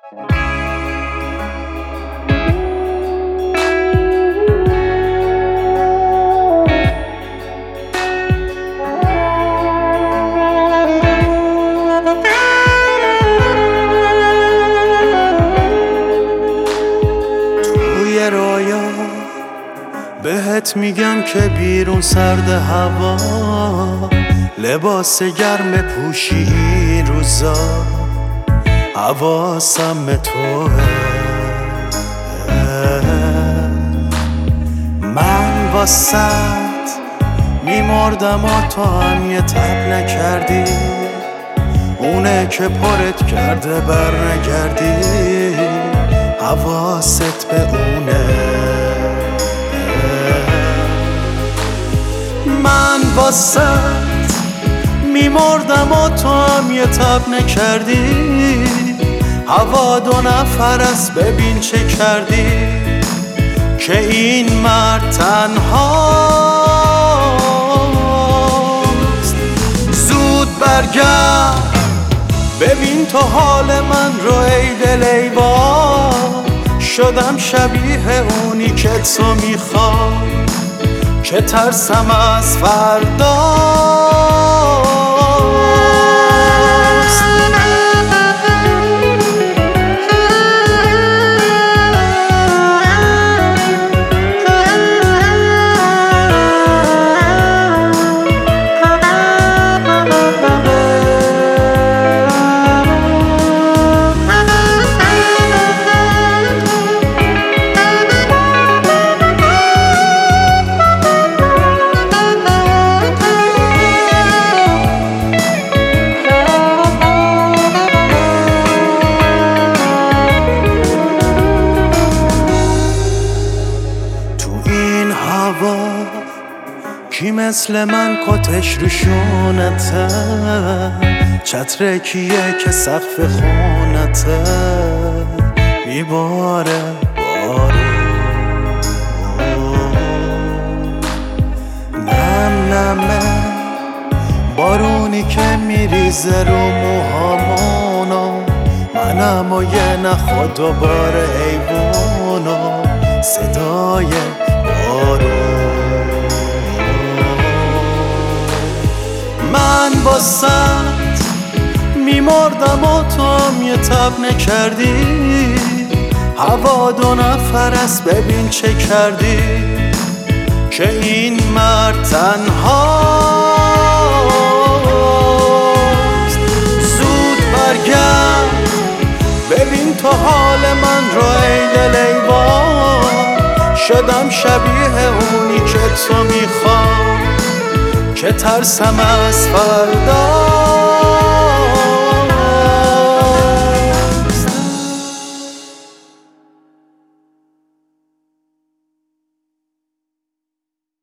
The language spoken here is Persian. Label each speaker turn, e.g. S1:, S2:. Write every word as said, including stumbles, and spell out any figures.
S1: توی رویا بهت میگم که بیرون سرد هوا، لباس گرم پوشی این روزا، حواسم به توه. من واسط میمردم و تو هم یه تب نکردی، اونه که پرت کرده بر نگردی، حواست به اونه. من واسط میمردم و تو هم یه تب نکردی، هوا دو نفر است ببین چه کردی، که این مرد تنهاست. زود برگرد ببین تو حال من رو ای دل ای با، شدم شبیه اونی که تو میخوای، که ترسم از فرداست. کی مثل من کتش رو شونته، چتر کیه که سقف خونته، میباره بارو نم نمه بارونی که میریزه رو موهامونو، منم و یه نخوا دوباره ایوونو، صدای بارون. من واسط میمردم و تو هم یه تب نکردی، هوا دو نفر است ببین چه کردی، که این مرد تنهاست. زود برگرد ببین تو حال من رو ای دل ای با، شدم شبیه اونی که تو میخوای، که ترسم از فردا.